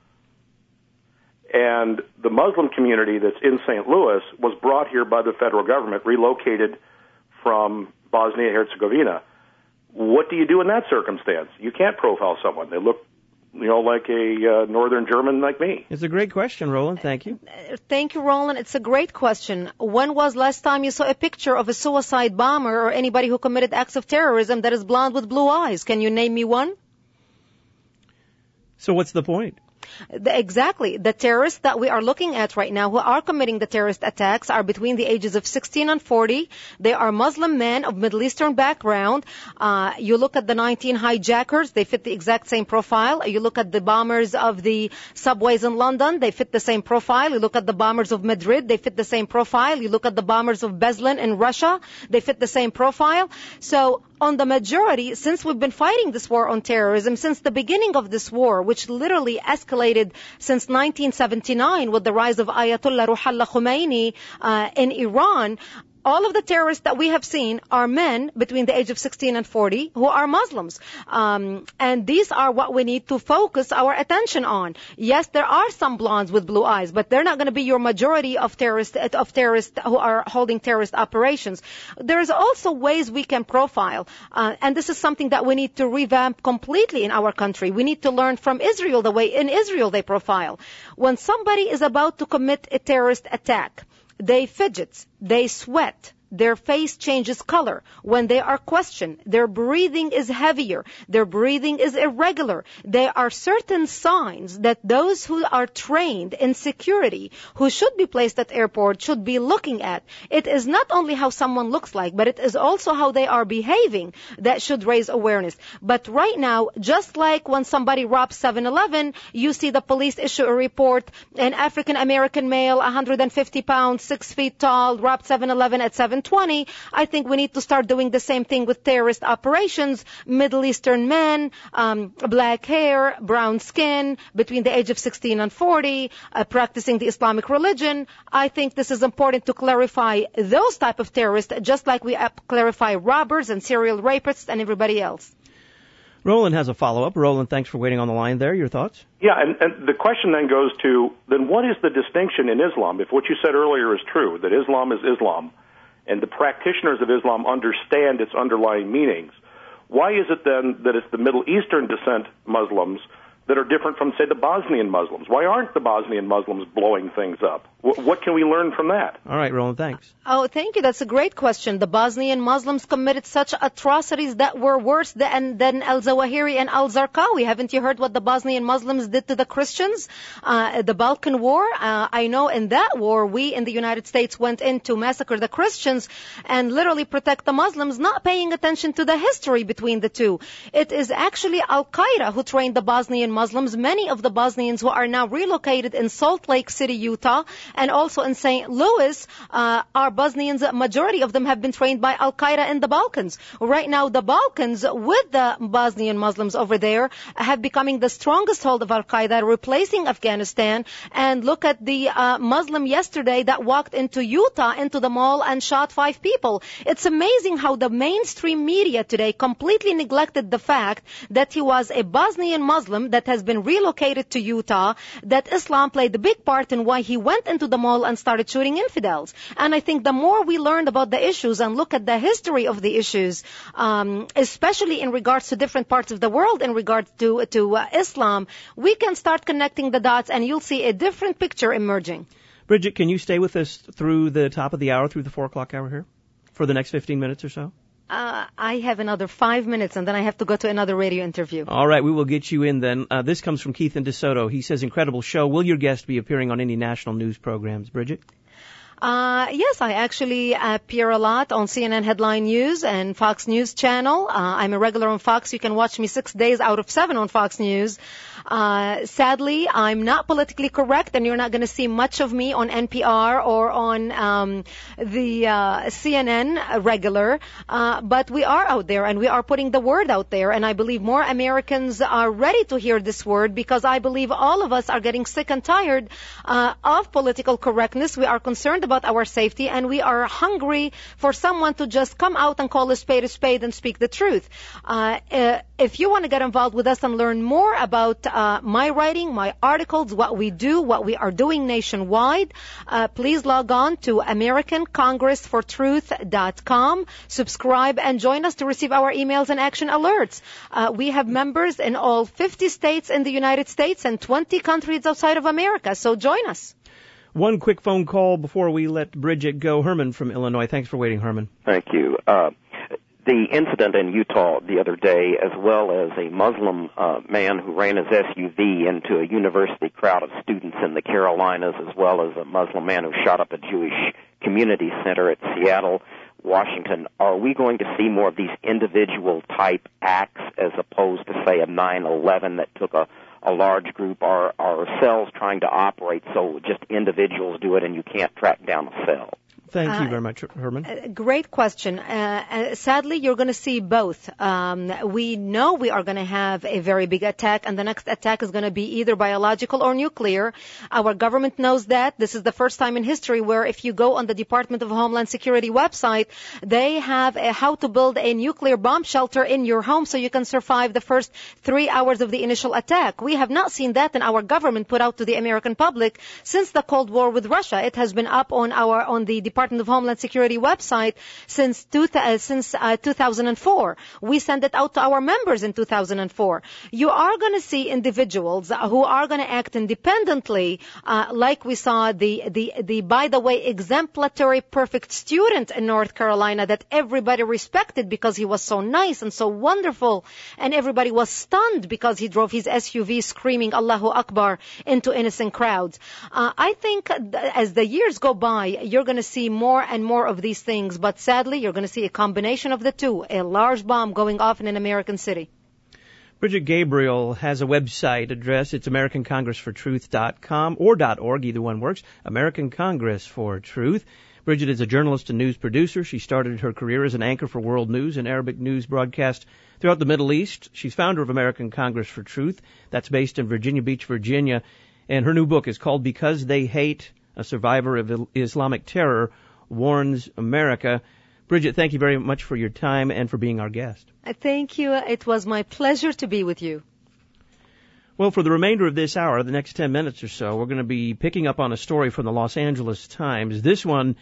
And the Muslim community that's in Saint Louis was brought here by the federal government, relocated from Bosnia-Herzegovina. What do you do in that circumstance? You can't profile someone. They look, you know, like a uh, northern German like me. It's a great question, Roland. Thank you. Thank you, Roland. It's a great question. When was last time you saw a picture of a suicide bomber or anybody who committed acts of terrorism that is blonde with blue eyes? Can you name me one? So what's the point? The, exactly. The terrorists that we are looking at right now who are committing the terrorist attacks are between the ages of sixteen and forty. They are Muslim men of Middle Eastern background. Uh, you look at the nineteen hijackers, they fit the exact same profile. You look at the bombers of the subways in London, they fit the same profile. You look at the bombers of Madrid, they fit the same profile. You look at the bombers of Beslan in Russia, they fit the same profile. So on the majority, since we've been fighting this war on terrorism, since the beginning of this war, which literally escalated since nineteen seventy-nine with the rise of Ayatollah Ruhollah Khomeini uh, in Iran, all of the terrorists that we have seen are men between the age of sixteen and forty who are Muslims. Um, and these are what we need to focus our attention on. Yes, there are some blondes with blue eyes, but they're not going to be your majority of terrorists, of terrorists who are holding terrorist operations. There's also ways we can profile. Uh, and this is something that we need to revamp completely in our country. We need to learn from Israel the way in Israel they profile. When somebody is about to commit a terrorist attack, they fidget, they sweat, their face changes color. When they are questioned, their breathing is heavier, their breathing is irregular. There are certain signs that those who are trained in security, who should be placed at airport, should be looking at. It is not only how someone looks like, but it is also how they are behaving that should raise awareness. But right now, just like when somebody robs seven eleven, you see the police issue a report, an African-American male, one hundred fifty pounds, six feet tall, robbed seven eleven at seven twenty. I think we need to start doing the same thing with terrorist operations. Middle Eastern men, um, black hair, brown skin, between the age of sixteen and forty, uh, practicing the Islamic religion. I think this is important to clarify those type of terrorists, just like we uh, clarify robbers and serial rapists and everybody else. Roland has a follow-up. Roland, thanks for waiting on the line there. Your thoughts? Yeah, and, and the question then goes to, then what is the distinction in Islam? If what you said earlier is true, that Islam is Islam, and the practitioners of Islam understand its underlying meanings, why is it then that it's the Middle Eastern descent Muslims that are different from, say, the Bosnian Muslims? Why aren't the Bosnian Muslims blowing things up? W- what can we learn from that? All right, Roland, thanks. Oh, thank you. That's a great question. The Bosnian Muslims committed such atrocities that were worse than, than al-Zawahiri and al-Zarqawi. Haven't you heard what the Bosnian Muslims did to the Christians? Uh, the Balkan War, uh, I know in that war, we in the United States went in to massacre the Christians and literally protect the Muslims, not paying attention to the history between the two. It is actually Al-Qaeda who trained the Bosnian Muslims. Many of the Bosnians who are now relocated in Salt Lake City, Utah, and also in Saint Louis, uh, are Bosnians. A majority of them have been trained by Al-Qaeda in the Balkans. Right now, the Balkans, with the Bosnian Muslims over there, have becoming the strongest hold of Al-Qaeda, replacing Afghanistan. And look at the uh, Muslim yesterday that walked into Utah, into the mall, and shot five people. It's amazing how the mainstream media today completely neglected the fact that he was a Bosnian Muslim that has been relocated to Utah, that Islam played a big part in why he went into the mall and started shooting infidels. And I think the more we learn about the issues and look at the history of the issues, um, especially in regards to different parts of the world in regards to, to uh, Islam, we can start connecting the dots and you'll see a different picture emerging. Bridget, can you stay with us through the top of the hour, through the four o'clock hour here, for the next fifteen minutes or so? Uh, I have another five minutes, and then I have to go to another radio interview. All right, we will get you in then. Uh, this comes from Keith in DeSoto. He says, incredible show. Will your guest be appearing on any national news programs, Bridget? Uh, yes, I actually appear a lot on C N N Headline News and Fox News Channel. Uh, I'm a regular on Fox. You can watch me six days out of seven on Fox News. Uh, sadly, I'm not politically correct, and you're not going to see much of me on N P R or on um, the uh, C N N regular. Uh, but we are out there, and we are putting the word out there, and I believe more Americans are ready to hear this word, because I believe all of us are getting sick and tired uh, of political correctness. We are concerned about our safety, and we are hungry for someone to just come out and call a spade a spade and speak the truth. Uh, uh, if you want to get involved with us and learn more about uh, my writing, my articles, what we do, what we are doing nationwide, uh, please log on to American Congress for Truth dot com. Subscribe and join us to receive our emails and action alerts. Uh, we have members in all fifty states in the United States and twenty countries outside of America, so join us. One quick phone call before we let Bridget go. Herman from Illinois. Thanks for waiting, Herman. Thank you. Uh, the incident in Utah the other day, as well as a Muslim uh, man who ran his S U V into a university crowd of students in the Carolinas, as well as a Muslim man who shot up a Jewish community center at Seattle, Washington, are we going to see more of these individual-type acts as opposed to, say, a nine eleven that took a, a large group, or are cells trying to operate so just individuals do it and you can't track down a cell? Thank you very much, Herman. Uh, great question. Uh, uh, sadly, you're going to see both. Um, we know we are going to have a very big attack, and the next attack is going to be either biological or nuclear. Our government knows that. This is the first time in history where if you go on the Department of Homeland Security website, they have a how to build a nuclear bomb shelter in your home so you can survive the first three hours of the initial attack. We have not seen that in our government put out to the American public since the Cold War with Russia. It has been up on our on the Department of Homeland Security website since two, uh, since uh, two thousand four. We sent it out to our members in two thousand four. You are going to see individuals who are going to act independently, uh, like we saw the, the, the, by the way, exemplary perfect student in North Carolina that everybody respected because he was so nice and so wonderful, and everybody was stunned because he drove his S U V screaming Allahu Akbar into innocent crowds. Uh, I think as the years go by, you're going to see more and more of these things, but sadly, you're going to see a combination of the two, a large bomb going off in an American city. Bridget Gabriel has a website address. It's American Congress for Truth dot com or .org. Either one works. American Congress for Truth. Bridget is a journalist and news producer. She started her career as an anchor for World News and Arabic news broadcast throughout the Middle East. She's founder of American Congress for Truth. That's based in Virginia Beach, Virginia. And her new book is called Because They Hate, a survivor of Islamic terror warns America. Bridget, thank you very much for your time and for being our guest. Thank you. It was my pleasure to be with you. Well, for the remainder of this hour, the next ten minutes or so, we're going to be picking up on a story from the Los Angeles Times. This one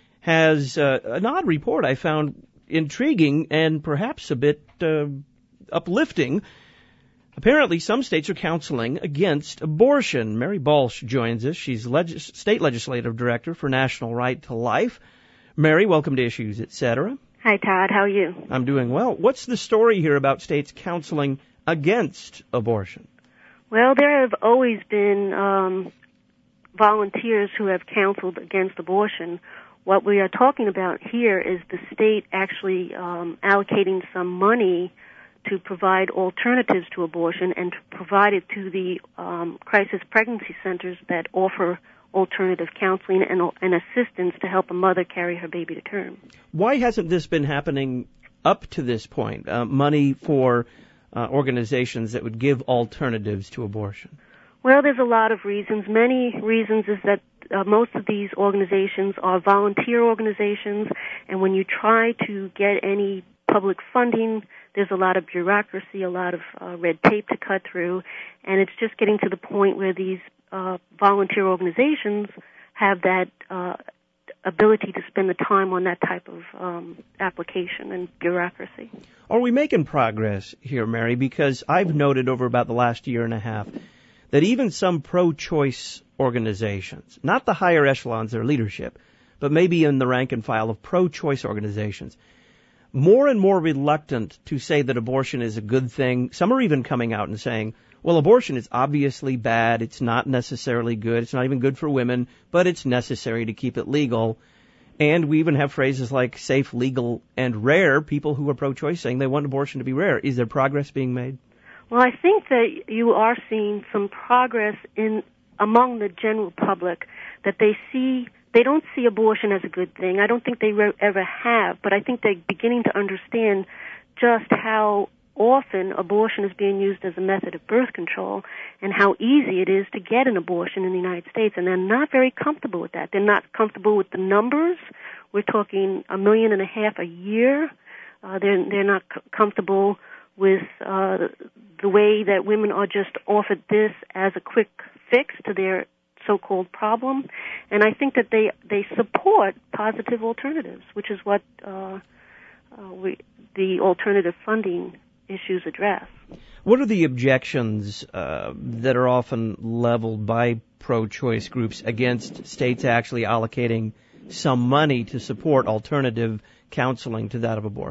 has uh, an odd report I found intriguing and perhaps a bit uh, uplifting. Apparently, some states are counseling against abortion. Mary Balch joins us. She's legis- State Legislative Director for National Right to Life. Mary, welcome to Issues, et cetera. Hi, Todd. How are you? I'm doing well. What's the story here about states counseling against abortion? Well, there have always been um, volunteers who have counseled against abortion. What we are talking about here is the state actually um, allocating some money to provide alternatives to abortion and to provide it to the um, crisis pregnancy centers that offer alternative counseling and, and assistance to help a mother carry her baby to term. Why hasn't this been happening up to this point, uh, money for uh, organizations that would give alternatives to abortion? Well, there's a lot of reasons. Many reasons is that uh, most of these organizations are volunteer organizations, and when you try to get any public funding, there's a lot of bureaucracy, a lot of uh, red tape to cut through, and it's just getting to the point where these uh, volunteer organizations have that uh, ability to spend the time on that type of um, application and bureaucracy. Are we making progress here, Mary? Because I've noted over about the last year and a half that even some pro-choice organizations, not the higher echelons or leadership, but maybe in the rank and file of pro-choice organizations, more and more reluctant to say that abortion is a good thing. Some are even coming out and saying, well, abortion is obviously bad. It's not necessarily good. It's not even good for women, but it's necessary to keep it legal. And we even have phrases like safe, legal, and rare. People who are pro-choice saying they want abortion to be rare. Is there progress being made? Well, I think that you are seeing some progress in among the general public, that they see They don't see abortion as a good thing. I don't think they re- ever have, but I think they're beginning to understand just how often abortion is being used as a method of birth control and how easy it is to get an abortion in the United States, and they're not very comfortable with that. They're not comfortable with the numbers. We're talking a million and a half a year. Uh, they're, they're not c- comfortable with uh, the way that women are just offered this as a quick fix to their so-called problem, and I think that they they support positive alternatives, which is what uh, uh, we, the alternative funding issues address. What are the objections uh, that are often leveled by pro-choice groups against states actually allocating some money to support alternative counseling to that of abortion?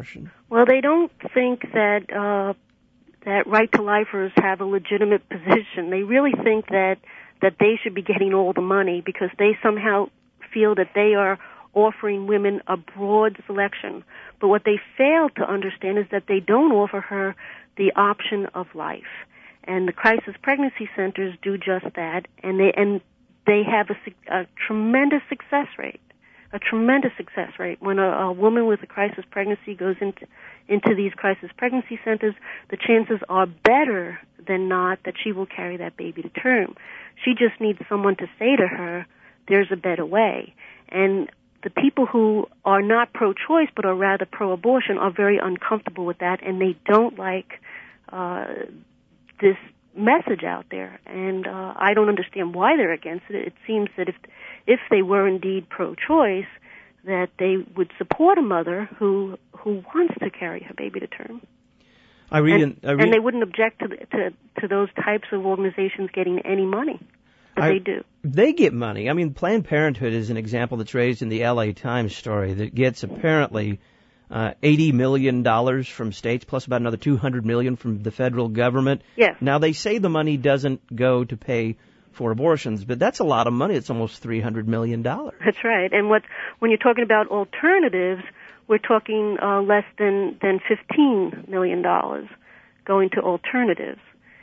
Well, they don't think that uh, that right-to-lifers have a legitimate position. They really think that that they should be getting all the money because they somehow feel that they are offering women a broad selection. But what they fail to understand is that they don't offer her the option of life. And the crisis pregnancy centers do just that, and they and they have a, a tremendous success rate, a tremendous success rate. When a, a woman with a crisis pregnancy goes into into these crisis pregnancy centers, the chances are better than not that she will carry that baby to term. She just needs someone to say to her, "There's a better way." And the people who are not pro-choice but are rather pro-abortion are very uncomfortable with that, and they don't like uh, this message out there. And uh, I don't understand why they're against it. It seems that if if they were indeed pro-choice, that they would support a mother who who wants to carry her baby to term. I read, and, in, I read and they wouldn't object to, to to those types of organizations getting any money. But I, they do. They get money. I mean, Planned Parenthood is an example that's raised in the L A Times story that gets apparently uh, eighty million dollars from states plus about another two hundred million dollars from the federal government. Yes. Now, they say the money doesn't go to pay for abortions, but that's a lot of money. It's almost three hundred million dollars. That's right. And what when you're talking about alternatives, we're talking uh, less than, than fifteen million dollars going to alternatives.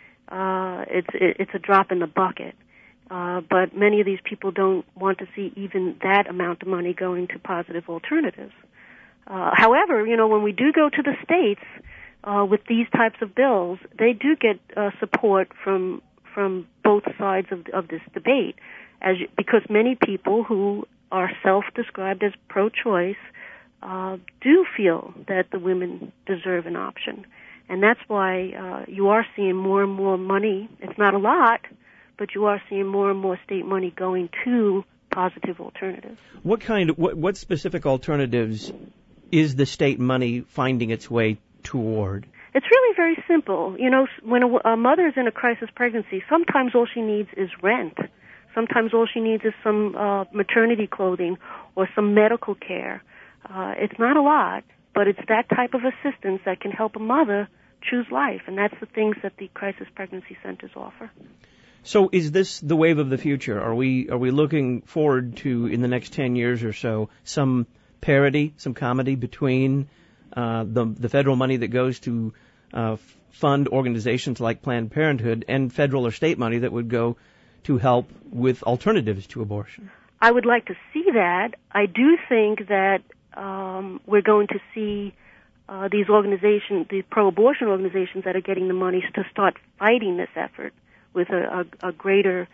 Uh, it's it, it's a drop in the bucket. Uh, but many of these people don't want to see even that amount of money going to positive alternatives. Uh, however, you know, when we do go to the states uh, with these types of bills, they do get uh, support from from both sides of, of this debate, as because many people who are self-described as pro-choice uh, do feel that the women deserve an option, and that's why uh, you are seeing more and more money. It's not a lot, but you are seeing more and more state money going to positive alternatives. What kind of, what, what specific alternatives is the state money finding its way toward? It's really very simple. You know, when a, a mother is in a crisis pregnancy, sometimes all she needs is rent. Sometimes all she needs is some uh, maternity clothing or some medical care. Uh, it's not a lot, but it's that type of assistance that can help a mother choose life, and that's the things that the crisis pregnancy centers offer. So is this the wave of the future? Are we are we looking forward to, in the next ten years or so, some parity, some comedy between uh, the the federal money that goes to uh, fund organizations like Planned Parenthood and federal or state money that would go to help with alternatives to abortion? I would like to see that. I do think that um, we're going to see uh, these organizations, these pro-abortion organizations that are getting the money, to start fighting this effort with a, a, a greater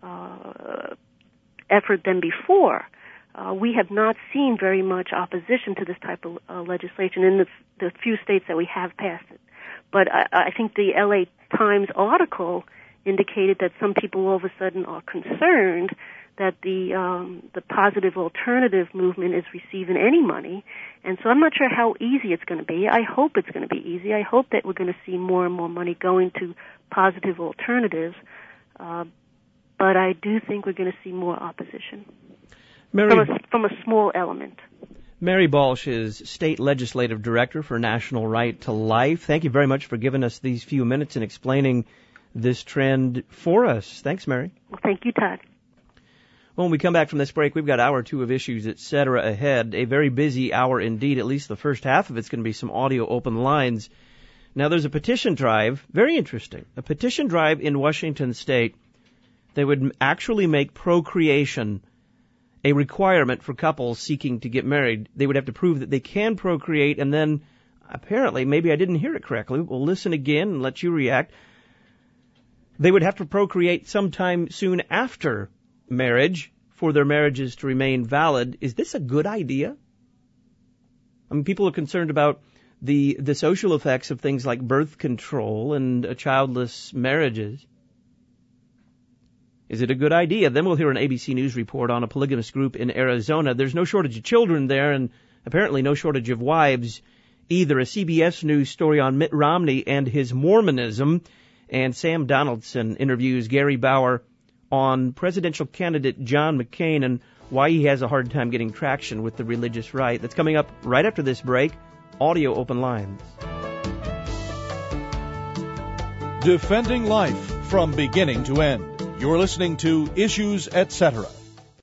uh, effort than before. Uh, we have not seen very much opposition to this type of uh, legislation in the, the few states that we have passed it. But I, I think the L A Times article indicated that some people all of a sudden are concerned that the um, the positive alternative movement is receiving any money. And so I'm not sure how easy it's going to be. I hope it's going to be easy. I hope that we're going to see more and more money going to positive alternatives. Uh, but I do think we're going to see more opposition Mary, from, a, from a small element. Mary Balch is State Legislative Director for National Right to Life. Thank you very much for giving us these few minutes and explaining this trend for us. Thanks, Mary. Well, thank you, Todd. When we come back from this break, we've got hour two of Issues, et cetera ahead. A very busy hour indeed. At least the first half of it's going to be some audio open lines. Now, there's a petition drive, very interesting, a petition drive in Washington State that would actually make procreation a requirement for couples seeking to get married. They would have to prove that they can procreate, and then apparently, maybe I didn't hear it correctly, we'll listen again and let you react. They would have to procreate sometime soon after marriage for their marriages to remain valid. Is this a good idea? I mean, people are concerned about the the social effects of things like birth control and uh, childless marriages. Is it a good idea? Then we'll hear an A B C News report on a polygamous group in Arizona. There's no shortage of children there, and apparently no shortage of wives either. A C B S News story on Mitt Romney and his Mormonism. And Sam Donaldson interviews Gary Bauer on presidential candidate John McCain and why he has a hard time getting traction with the religious right. That's coming up right after this break audio open lines. Defending life from beginning to end. You're listening to Issues, et cetera.